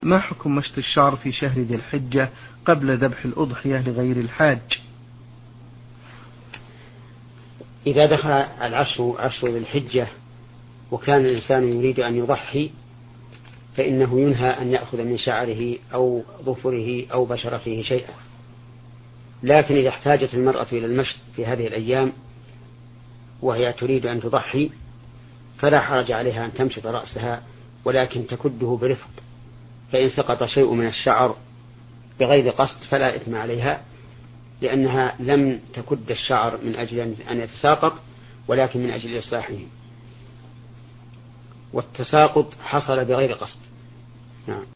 ما حكم مشط الشعر في شهر ذي الحجة قبل ذبح الأضحية لغير الحاج؟ إذا دخل عشر ذي الحجة وكان الإنسان يريد أن يضحي فإنه ينهى أن يأخذ من شعره أو ظفره أو بشرته شيئا، لكن إذا احتاجت المرأة إلى المشط في هذه الأيام وهي تريد أن تضحي فلا حرج عليها أن تمشط رأسها، ولكن تكده برفق، فإن سقط شيء من الشعر بغير قصد فلا إثم عليها، لأنها لم تكد الشعر من أجل أن يتساقط ولكن من أجل إصلاحه، والتساقط حصل بغير قصد. نعم.